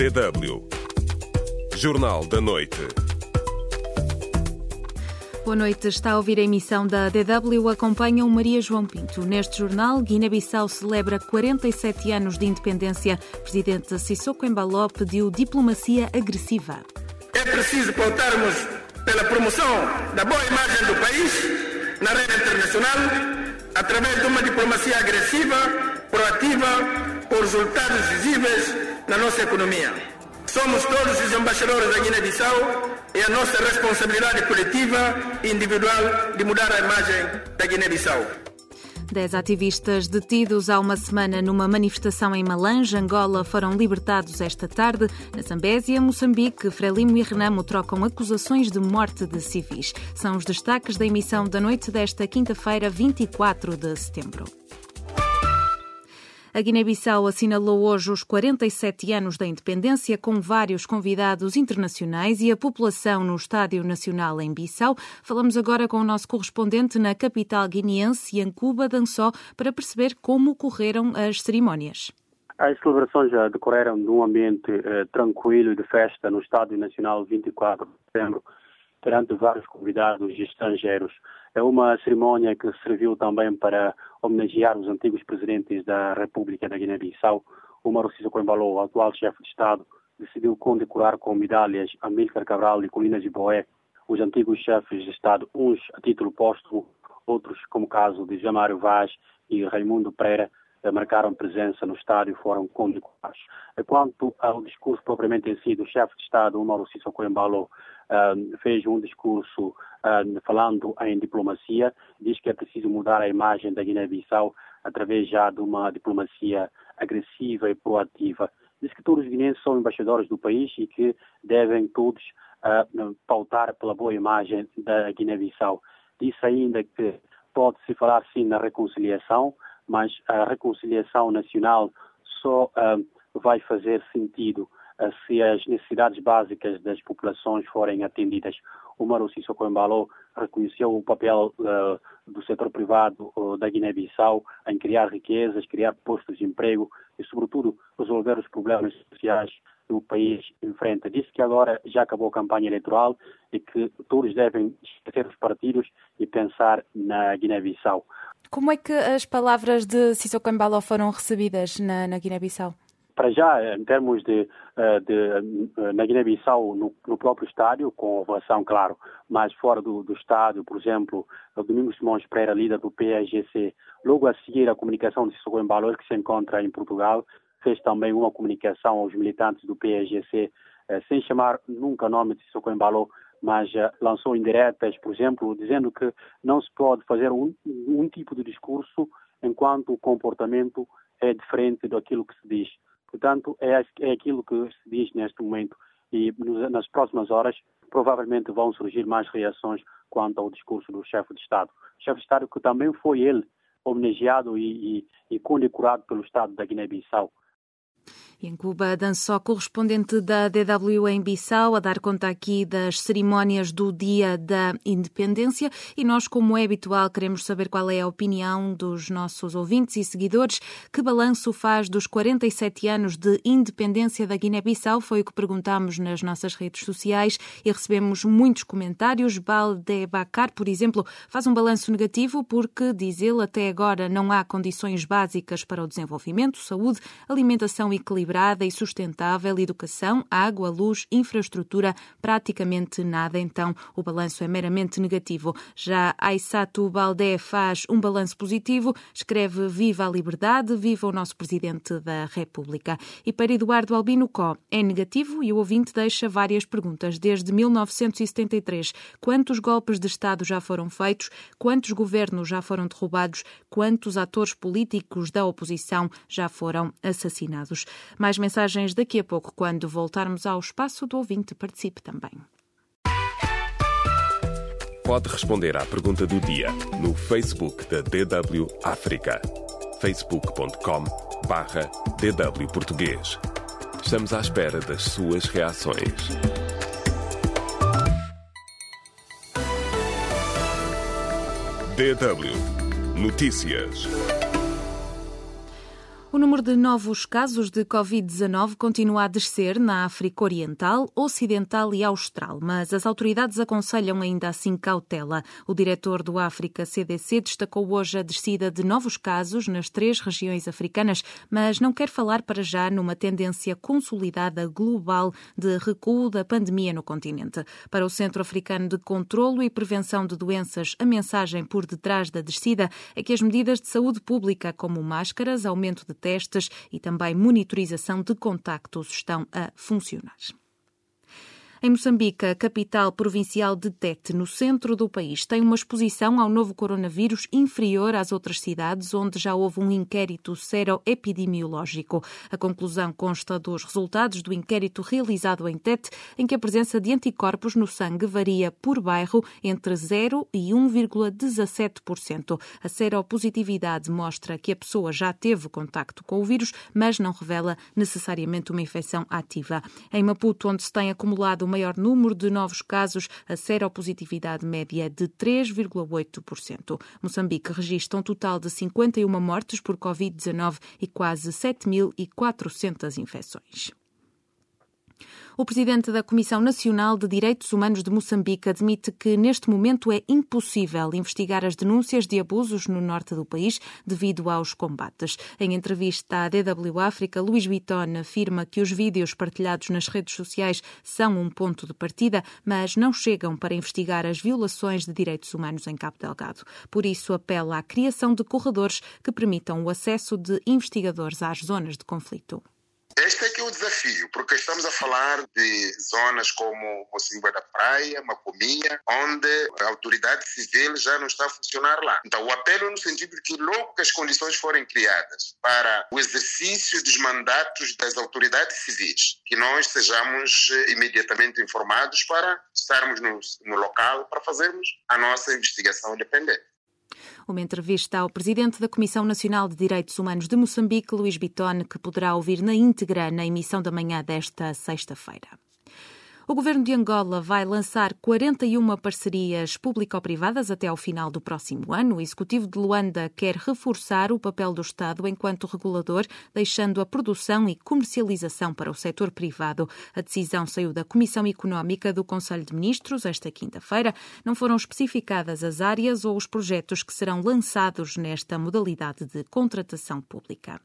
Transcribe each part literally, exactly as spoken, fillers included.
D W Jornal da Noite. Boa noite, está a ouvir a emissão da D W, acompanha o Maria João Pinto. Neste jornal, Guiné-Bissau celebra quarenta e sete anos de independência. Presidente Sissoko Embaló pediu diplomacia agressiva. É preciso pautarmos pela promoção da boa imagem do país na rede internacional através de uma diplomacia agressiva, proativa, com resultados visíveis na nossa economia. Somos todos os embaixadores da Guiné-Bissau e a nossa responsabilidade coletiva e individual de mudar a imagem da Guiné-Bissau. Dez ativistas detidos há uma semana numa manifestação em Malange, Angola, foram libertados esta tarde. Na Zambésia, Moçambique, Frelimo e Renamo trocam acusações de morte de civis. São os destaques da emissão da noite desta quinta-feira, vinte e quatro de setembro. A Guiné-Bissau assinalou hoje os quarenta e sete anos da independência, com vários convidados internacionais e a população no Estádio Nacional em Bissau. Falamos agora com o nosso correspondente na capital guineense, Yankuba Danso, para perceber como correram as cerimónias. As celebrações já decorreram num ambiente eh, tranquilo de festa no Estádio Nacional vinte e quatro de setembro, perante vários convidados estrangeiros. É uma cerimónia que serviu também para homenagear os antigos presidentes da República da Guiné-Bissau. Umaro Sissoko Embaló, o atual chefe de Estado, decidiu condecorar com medalhas Amílcar Cabral e Colinas de Boé os antigos chefes de Estado, uns a título póstumo, outros, como o caso de Jamário Vaz e Raimundo Pereira, marcaram presença no estádio e foram condecorados. Quanto ao discurso propriamente em si do chefe de Estado, Umaro Sissoko Embaló, Uh, fez um discurso uh, falando em diplomacia, diz que é preciso mudar a imagem da Guiné-Bissau através já de uma diplomacia agressiva e proativa. Diz que todos os guineenses são embaixadores do país e que devem todos uh, pautar pela boa imagem da Guiné-Bissau. Disse ainda que pode-se falar sim na reconciliação, mas a reconciliação nacional só uh, vai fazer sentido se as necessidades básicas das populações forem atendidas. Umaro Sissoko Embaló reconheceu o papel uh, do setor privado uh, da Guiné-Bissau em criar riquezas, criar postos de emprego e, sobretudo, resolver os problemas sociais que o país enfrenta. Disse que agora já acabou a campanha eleitoral e que todos devem esquecer os partidos e pensar na Guiné-Bissau. Como é que as palavras de Sissoko Embaló foram recebidas na, na Guiné-Bissau? Para já, em termos de, de na Guiné-Bissau, no, no próprio estádio, com ovação, claro, mas fora do, do estádio, por exemplo, o Domingos Simões Pereira, líder do P A G C, logo a seguir a comunicação de Sissoko Embaló, que se encontra em Portugal, fez também uma comunicação aos militantes do P A G C, eh, sem chamar nunca o nome de Sissoko Embaló, mas eh, lançou indiretas, por exemplo, dizendo que não se pode fazer um, um tipo de discurso enquanto o comportamento é diferente daquilo que se diz. Portanto, é, é aquilo que se diz neste momento e nos, nas próximas horas provavelmente vão surgir mais reações quanto ao discurso do chefe de Estado. O chefe de Estado que também foi ele homenageado e, e, e condecorado pelo Estado da Guiné-Bissau. Yankuba Danso, correspondente da D W em Bissau, a dar conta aqui das cerimónias do Dia da Independência. E nós, como é habitual, queremos saber qual é a opinião dos nossos ouvintes e seguidores. Que balanço faz dos quarenta e sete anos de independência da Guiné-Bissau? Foi o que perguntámos nas nossas redes sociais e recebemos muitos comentários. Balde Bacar, por exemplo, faz um balanço negativo porque, diz ele, até agora não há condições básicas para o desenvolvimento, saúde, alimentação equilibrada e sustentável, educação, água, luz, infraestrutura, praticamente nada. Então, o balanço é meramente negativo. Já Aissatou Baldé faz um balanço positivo, escreve: viva a liberdade, viva o nosso Presidente da República. E para Eduardo Albino Có, é negativo e o ouvinte deixa várias perguntas. Desde mil novecentos e setenta e três, quantos golpes de Estado já foram feitos? Quantos governos já foram derrubados? Quantos atores políticos da oposição já foram assassinados? Mais mensagens daqui a pouco, quando voltarmos ao espaço do ouvinte. Participe também. Pode responder à pergunta do dia no Facebook da D W África. facebook ponto com barra D W Português. Estamos à espera das suas reações. D W Notícias. O número de novos casos de covid dezanove continua a descer na África Oriental, Ocidental e Austral, mas as autoridades aconselham ainda assim cautela. O diretor do África C D C destacou hoje a descida de novos casos nas três regiões africanas, mas não quer falar para já numa tendência consolidada global de recuo da pandemia no continente. Para o Centro Africano de Controlo e Prevenção de Doenças, a mensagem por detrás da descida é que as medidas de saúde pública, como máscaras, aumento de testes e também monitorização de contactos estão a funcionar. Em Moçambique, a capital provincial de Tete, no centro do país, tem uma exposição ao novo coronavírus inferior às outras cidades, onde já houve um inquérito seroepidemiológico. A conclusão consta dos resultados do inquérito realizado em Tete, em que a presença de anticorpos no sangue varia por bairro entre zero e um vírgula dezassete por cento. A seropositividade mostra que a pessoa já teve contacto com o vírus, mas não revela necessariamente uma infecção ativa. Em Maputo, onde se tem acumulado o maior número de novos casos, a seropositividade média é de três vírgula oito por cento. Moçambique registra um total de cinquenta e uma mortes por covid dezanove e quase sete mil e quatrocentas infecções. O presidente da Comissão Nacional de Direitos Humanos de Moçambique admite que neste momento é impossível investigar as denúncias de abusos no norte do país devido aos combates. Em entrevista à D W África, Luís Bitton afirma que os vídeos partilhados nas redes sociais são um ponto de partida, mas não chegam para investigar as violações de direitos humanos em Cabo Delgado. Por isso, apela à criação de corredores que permitam o acesso de investigadores às zonas de conflito. Este é que é o desafio, porque estamos a falar de zonas como Mocimboa da Praia, Macomia, onde a autoridade civil já não está a funcionar lá. Então, o apelo é no sentido de que logo que as condições forem criadas para o exercício dos mandatos das autoridades civis, que nós sejamos imediatamente informados para estarmos no, no local para fazermos a nossa investigação independente. Uma entrevista ao presidente da Comissão Nacional de Direitos Humanos de Moçambique, Luís Bitton, que poderá ouvir na íntegra na emissão da manhã desta sexta-feira. O governo de Angola vai lançar quarenta e uma parcerias público-privadas até ao final do próximo ano. O executivo de Luanda quer reforçar o papel do Estado enquanto regulador, deixando a produção e comercialização para o setor privado. A decisão saiu da Comissão Económica do Conselho de Ministros esta quinta-feira. Não foram especificadas as áreas ou os projetos que serão lançados nesta modalidade de contratação pública.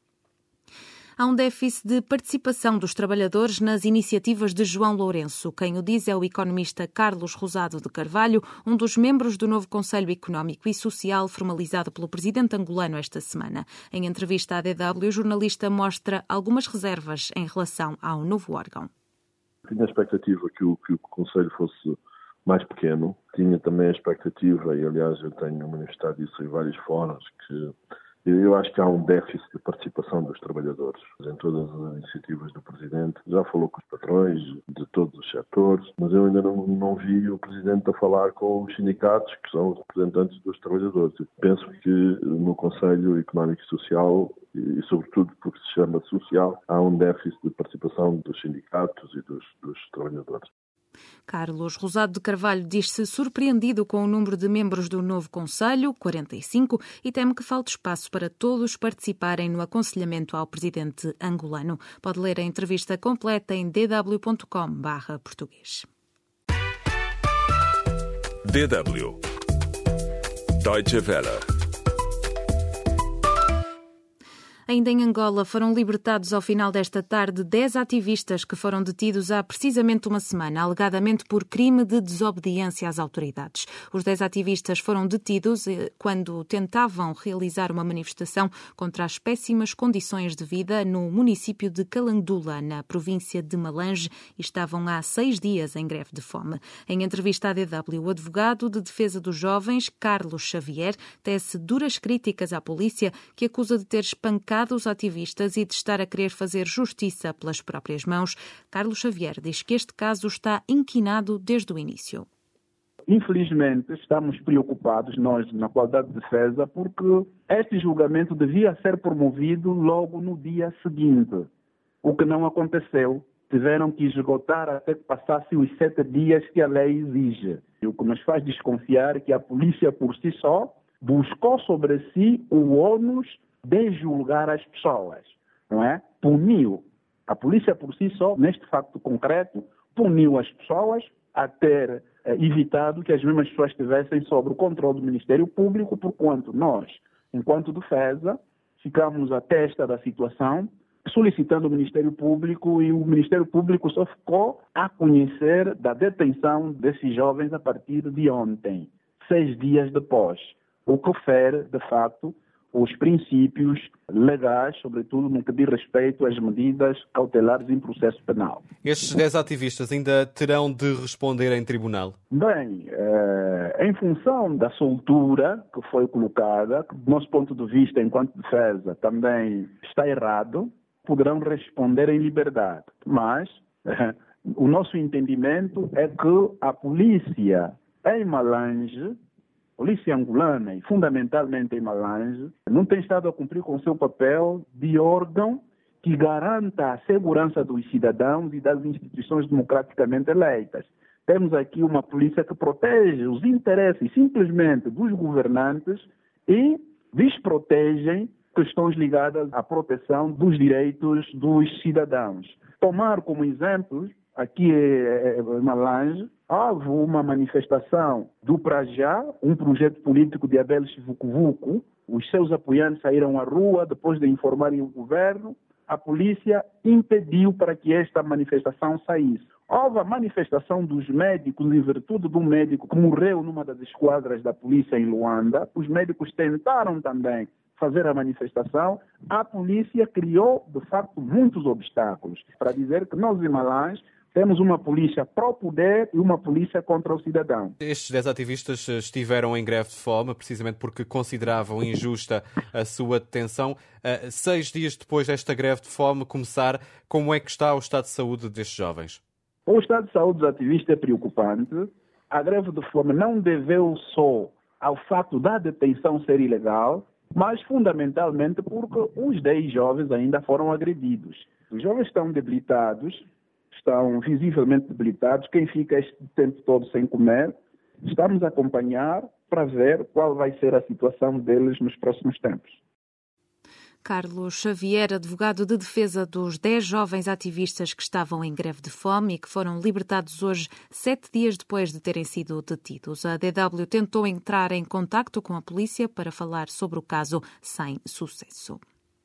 Há um déficit de participação dos trabalhadores nas iniciativas de João Lourenço. Quem o diz é o economista Carlos Rosado de Carvalho, um dos membros do novo Conselho Económico e Social formalizado pelo presidente angolano esta semana. Em entrevista à D W, o jornalista mostra algumas reservas em relação ao novo órgão. Tinha a expectativa que o, que o Conselho fosse mais pequeno. Tinha também a expectativa, e aliás eu tenho manifestado isso em vários fóruns, que eu acho que há um déficit de participação dos trabalhadores em todas as iniciativas do Presidente. Já falou com os patrões de todos os setores, mas eu ainda não, não vi o Presidente a falar com os sindicatos, que são os representantes dos trabalhadores. Eu penso que no Conselho Económico e Social, e sobretudo porque se chama social, há um déficit de participação dos sindicatos e dos, dos trabalhadores. Carlos Rosado de Carvalho diz-se surpreendido com o número de membros do novo Conselho, quarenta e cinco, e teme que falte espaço para todos participarem no aconselhamento ao presidente angolano. Pode ler a entrevista completa em d w ponto com barra português. D W Deutsche Welle. Ainda em Angola, foram libertados ao final desta tarde dez ativistas que foram detidos há precisamente uma semana, alegadamente por crime de desobediência às autoridades. Os dez ativistas foram detidos quando tentavam realizar uma manifestação contra as péssimas condições de vida no município de Calandula, na província de Malange, e estavam há seis dias em greve de fome. Em entrevista à D W, o advogado de defesa dos jovens, Carlos Xavier, tece duras críticas à polícia, que acusa de ter espancado os ativistas e de estar a querer fazer justiça pelas próprias mãos. Carlos Xavier diz que este caso está inquinado desde o início. Infelizmente, estamos preocupados, nós, na qualidade de defesa, porque este julgamento devia ser promovido logo no dia seguinte, o que não aconteceu. Tiveram que esgotar até que passassem os sete dias que a lei exige. O que nos faz desconfiar é que a polícia, por si só, buscou sobre si o ônus de julgar as pessoas, não é? Puniu. A polícia por si só, neste facto concreto, puniu as pessoas a ter eh, evitado que as mesmas pessoas estivessem sob o controle do Ministério Público, porquanto nós, enquanto defesa, ficamos à testa da situação, solicitando o Ministério Público, e o Ministério Público só ficou a conhecer da detenção desses jovens a partir de ontem, seis dias depois, o que fere, de facto, os princípios legais, sobretudo no que diz respeito às medidas cautelares em processo penal. Estes dez ativistas ainda terão de responder em tribunal? Bem, eh, em função da soltura que foi colocada, que do nosso ponto de vista, enquanto defesa, também está errado, poderão responder em liberdade. Mas eh, o nosso entendimento é que a polícia em Malange, polícia angolana e fundamentalmente em Malange, não tem estado a cumprir com o seu papel de órgão que garanta a segurança dos cidadãos e das instituições democraticamente eleitas. Temos aqui uma polícia que protege os interesses simplesmente dos governantes e desprotegem questões ligadas à proteção dos direitos dos cidadãos. Tomar como exemplo, aqui em Malange, houve uma manifestação do Prajá, um projeto político de Abel Vucu-Vucu. Os seus apoiantes saíram à rua depois de informarem o governo. A polícia impediu para que esta manifestação saísse. Houve a manifestação dos médicos em virtude de um médico que morreu numa das esquadras da polícia em Luanda. Os médicos tentaram também fazer a manifestação. A polícia criou, de facto, muitos obstáculos para dizer que nós em Malange temos uma polícia pró-poder e uma polícia contra o cidadão. Estes dez ativistas estiveram em greve de fome, precisamente porque consideravam injusta a sua detenção. Seis dias depois desta greve de fome começar, como é que está o estado de saúde destes jovens? O estado de saúde dos ativistas é preocupante. A greve de fome não deveu só ao fato da detenção ser ilegal, mas fundamentalmente porque os dez jovens ainda foram agredidos. Os jovens estão debilitados, estão visivelmente debilitados. Quem fica este tempo todo sem comer, estamos a acompanhar para ver qual vai ser a situação deles nos próximos tempos. Carlos Xavier, advogado de defesa dos dez jovens ativistas que estavam em greve de fome e que foram libertados hoje, sete dias depois de terem sido detidos. A D W tentou entrar em contacto com a polícia para falar sobre o caso sem sucesso.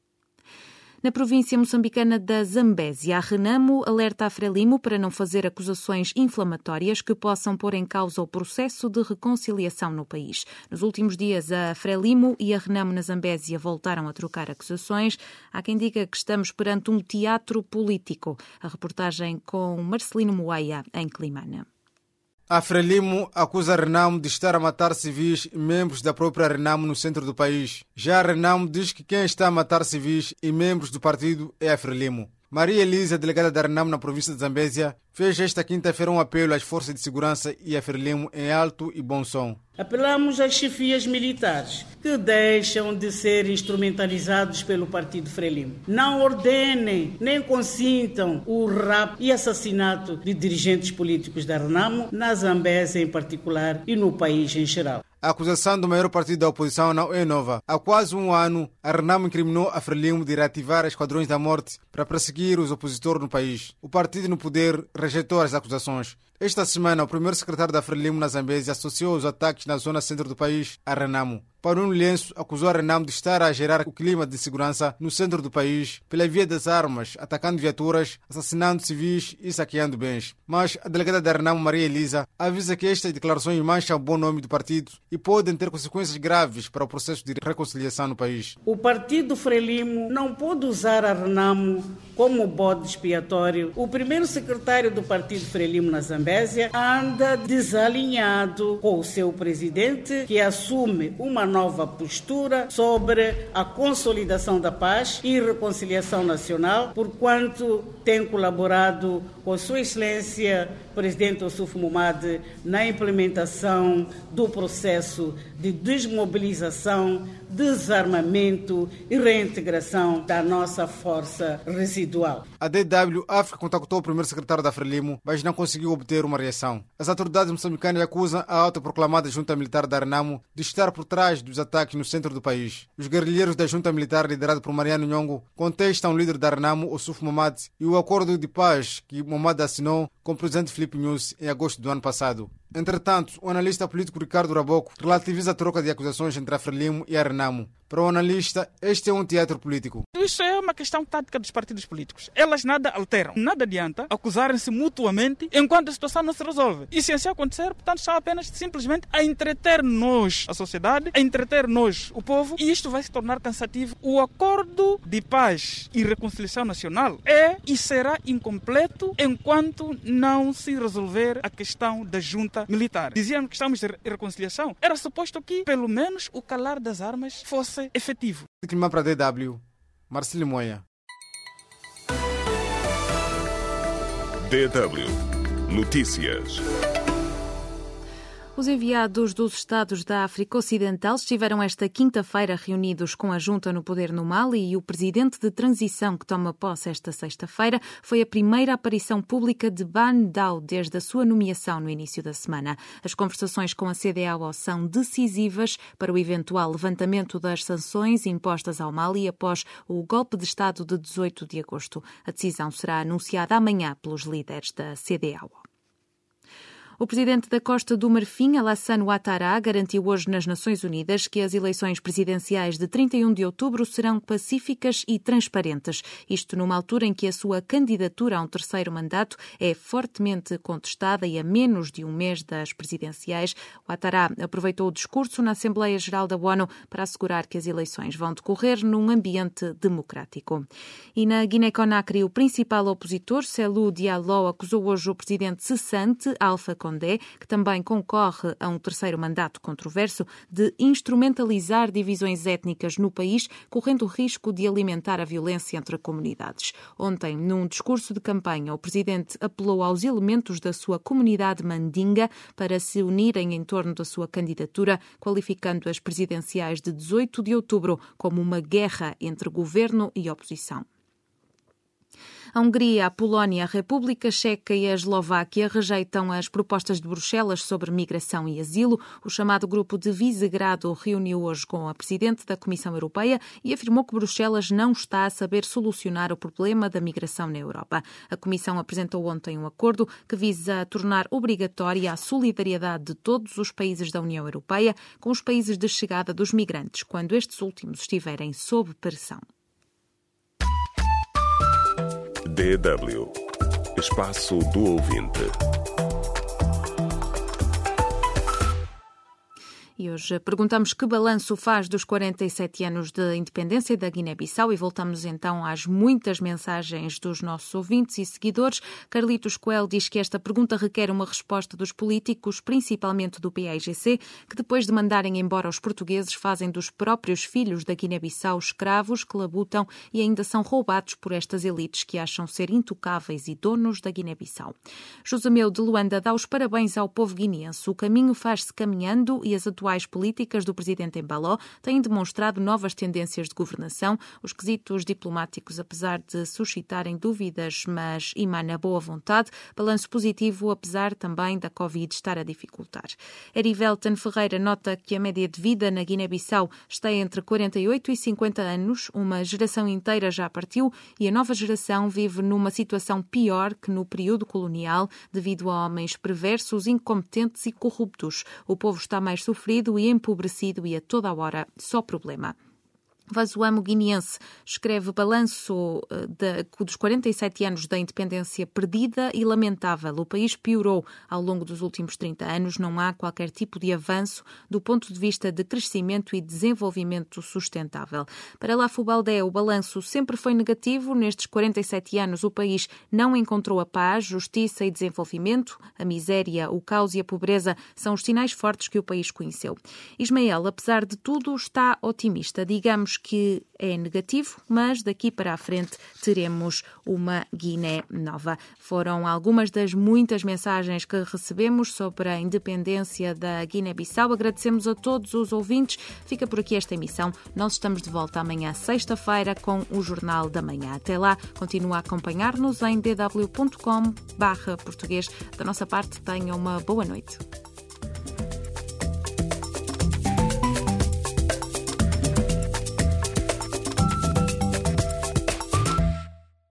Na província moçambicana da Zambésia, a Renamo alerta a Frelimo para não fazer acusações inflamatórias que possam pôr em causa o processo de reconciliação no país. Nos últimos dias, a Frelimo e a Renamo na Zambésia voltaram a trocar acusações. Há quem diga que estamos perante um teatro político. A reportagem com Marcelino Moeia, em Climana. A Frelimo acusa a Renamo de estar a matar civis e membros da própria Renamo no centro do país. Já a Renamo diz que quem está a matar civis e membros do partido é a Frelimo. Maria Elisa, delegada da Renamo na província de Zambésia, fez esta quinta-feira um apelo às forças de segurança e a Frelimo em alto e bom som. Apelamos às chefias militares que deixam de ser instrumentalizados pelo partido Frelimo. Não ordenem nem consintam o rapto e assassinato de dirigentes políticos da Renamo, na Zambésia em particular e no país em geral. A acusação do maior partido da oposição não é nova. Há quase um ano, a Renamo incriminou a Frelimo de reativar esquadrões da morte para perseguir os opositores no país. O partido no poder rejeitou as acusações. Esta semana, o primeiro secretário da Frelimo na Zambésia associou os ataques na zona centro do país à Renamo. Paulo Lourenço acusou a Renamo de estar a gerar o clima de segurança no centro do país pela via das armas, atacando viaturas, assassinando civis e saqueando bens. Mas a delegada da Renamo, Maria Elisa, avisa que estas declarações mancham o bom nome do partido e podem ter consequências graves para o processo de reconciliação no país. O partido Frelimo não pode usar a Renamo como bode expiatório. O primeiro secretário do partido Frelimo na Zambésia anda desalinhado com o seu presidente, que assume uma nova postura sobre a consolidação da paz e reconciliação nacional, porquanto tem colaborado com Sua Excelência presidente Ossuf Momad na implementação do processo de desmobilização, desarmamento e reintegração da nossa força residual. A D W África contactou o primeiro secretário da Frelimo, mas não conseguiu obter uma reação. As autoridades moçambicanas acusam a autoproclamada junta militar da Renamo de estar por trás dos ataques no centro do país. Os guerrilheiros da junta militar, liderado por Mariano Nhongo, contestam o líder da Renamo, Ossuf Momad, e o acordo de paz que Momad assinou com o presidente Filipe Nyusi em agosto do ano passado. Entretanto, o analista político Ricardo Raboco relativiza a troca de acusações entre a Frelimo e a Renamo. Para o analista, este é um teatro político. Isso é uma questão tática dos partidos políticos. Elas nada alteram. Nada adianta acusarem-se mutuamente enquanto a situação não se resolve. E se assim acontecer, portanto, está apenas simplesmente a entreter-nos, a sociedade, a entreter-nos, o povo, e isto vai se tornar cansativo. O acordo de paz e reconciliação nacional é e será incompleto enquanto não se resolver a questão da junta militar. Dizíamos que estamos em reconciliação. Era suposto que, pelo menos, o calar das armas fosse efetivo. Clima para a D W, Marcelo Moya. D W Notícias. Os enviados dos Estados da África Ocidental estiveram esta quinta-feira reunidos com a junta no poder no Mali e o presidente de transição que toma posse esta sexta-feira foi a primeira aparição pública de Ban Dao desde a sua nomeação no início da semana. As conversações com a C D A O são decisivas para o eventual levantamento das sanções impostas ao Mali após o golpe de Estado de dezoito de agosto. A decisão será anunciada amanhã pelos líderes da C D A O. O presidente da Costa do Marfim, Alassane Ouattara, garantiu hoje nas Nações Unidas que as eleições presidenciais de trinta e um de outubro serão pacíficas e transparentes. Isto numa altura em que a sua candidatura a um terceiro mandato é fortemente contestada e a menos de um mês das presidenciais. Ouattara aproveitou o discurso na Assembleia Geral da ONU para assegurar que as eleições vão decorrer num ambiente democrático. E na Guiné-Conakry, o principal opositor, Cellou Diallo, acusou hoje o presidente cessante, Alpha Condé, que também concorre a um terceiro mandato controverso, de instrumentalizar divisões étnicas no país, correndo o risco de alimentar a violência entre comunidades. Ontem, num discurso de campanha, o presidente apelou aos elementos da sua comunidade mandinga para se unirem em torno da sua candidatura, qualificando as presidenciais de dezoito de outubro como uma guerra entre governo e oposição. A Hungria, a Polónia, a República Checa e a Eslováquia rejeitam as propostas de Bruxelas sobre migração e asilo. O chamado Grupo de Visegrado reuniu hoje com a Presidente da Comissão Europeia e afirmou que Bruxelas não está a saber solucionar o problema da migração na Europa. A Comissão apresentou ontem um acordo que visa tornar obrigatória a solidariedade de todos os países da União Europeia com os países de chegada dos migrantes, quando estes últimos estiverem sob pressão. D W Espaço do Ouvinte. E hoje perguntamos que balanço faz dos quarenta e sete anos de independência da Guiné-Bissau e voltamos então às muitas mensagens dos nossos ouvintes e seguidores. Carlitos Coelho diz que esta pergunta requer uma resposta dos políticos, principalmente do P A I G C, que depois de mandarem embora os portugueses fazem dos próprios filhos da Guiné-Bissau escravos que labutam e ainda são roubados por estas elites que acham ser intocáveis e donos da Guiné-Bissau. Josemeu de Luanda dá os parabéns ao povo guineense. O caminho faz-se caminhando e as atuações As políticas do presidente Embaló têm demonstrado novas tendências de governação. Os quesitos diplomáticos, apesar de suscitarem dúvidas, mas emana boa vontade. Balanço positivo, apesar também da Covid estar a dificultar. Erivelton Ferreira nota que a média de vida na Guiné-Bissau está entre quarenta e oito e cinquenta anos. Uma geração inteira já partiu e a nova geração vive numa situação pior que no período colonial, devido a homens perversos, incompetentes e corruptos. O povo está mais sofrido e empobrecido e a toda a hora só problema. Vazuamo guineense escreve balanço de, dos quarenta e sete anos da independência perdida e lamentável. O país piorou ao longo dos últimos trinta anos. Não há qualquer tipo de avanço do ponto de vista de crescimento e desenvolvimento sustentável. Para Lafo Baldé, o balanço sempre foi negativo. Nestes quarenta e sete anos, o país não encontrou a paz, justiça e desenvolvimento. A miséria, o caos e a pobreza são os sinais fortes que o país conheceu. Ismael, apesar de tudo, está otimista. Digamos sabemos que é negativo, mas daqui para a frente teremos uma Guiné nova. Foram algumas das muitas mensagens que recebemos sobre a independência da Guiné-Bissau. Agradecemos a todos os ouvintes. Fica por aqui esta emissão. Nós estamos de volta amanhã, sexta-feira, com o Jornal da Manhã. Até lá, continua a acompanhar-nos em d w ponto com barra português. Da nossa parte, tenha uma boa noite.